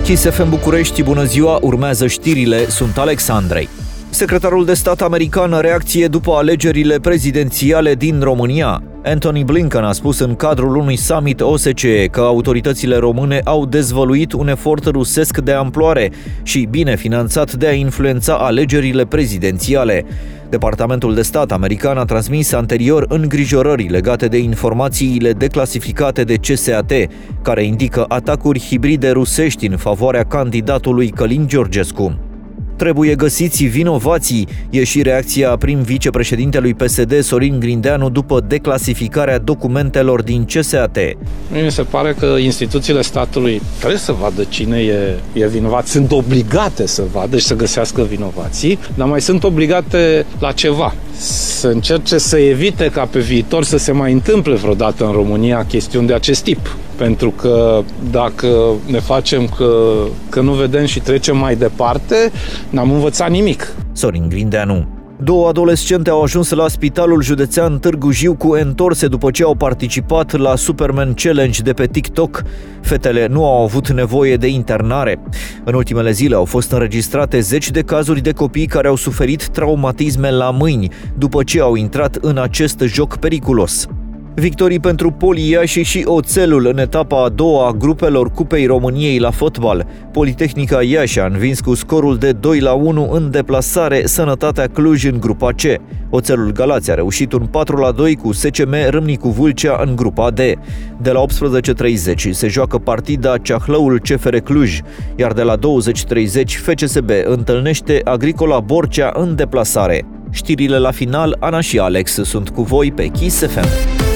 Kiss FM București, bună ziua, urmează știrile, sunt Alex Andrei. Secretarul de stat american reacție după alegerile prezidențiale din România. Antony Blinken a spus în cadrul unui summit OSCE că autoritățile române au dezvăluit un efort rusesc de amploare și bine finanțat de a influența alegerile prezidențiale. Departamentul de stat american a transmis anterior îngrijorări legate de informațiile declasificate de CSAT, care indică atacuri hibride rusești în favoarea candidatului Călin Georgescu. Trebuie găsiți vinovații, e și reacția prim vicepreședintelui PSD Sorin Grindeanu după declasificarea documentelor din CSAT. Mi se pare că instituțiile statului trebuie să vadă cine e vinovat, sunt obligate să vadă și să găsească vinovații, dar mai sunt obligate la ceva. Să încerce să evite ca pe viitor să se mai întâmple vreodată în România chestiuni de acest tip. Pentru că dacă ne facem că nu vedem și trecem mai departe, n-am învățat nimic. Sorin Grindeanu. 2 adolescente au ajuns la Spitalul Județean Târgu Jiu cu entorse după ce au participat la Superman Challenge de pe TikTok. Fetele nu au avut nevoie de internare. În ultimele zile au fost înregistrate 10 de cazuri de copii care au suferit traumatisme la mâini după ce au intrat în acest joc periculos. Victorii pentru Poli Iași și Oțelul în etapa a doua a grupelor Cupei României la fotbal. Politehnica Iași a învins cu scorul de 2-1 în deplasare Sănătatea Cluj în grupa C. Oțelul Galați a reușit un 4-2 cu SCM Râmnicu Vâlcea în grupa D. De la 18:30 se joacă partida Ceahlăul CFR Cluj, iar de la 20:30 FCSB întâlnește Agricola Borcea în deplasare. Știrile la final, Ana și Alex sunt cu voi pe Kiss FM.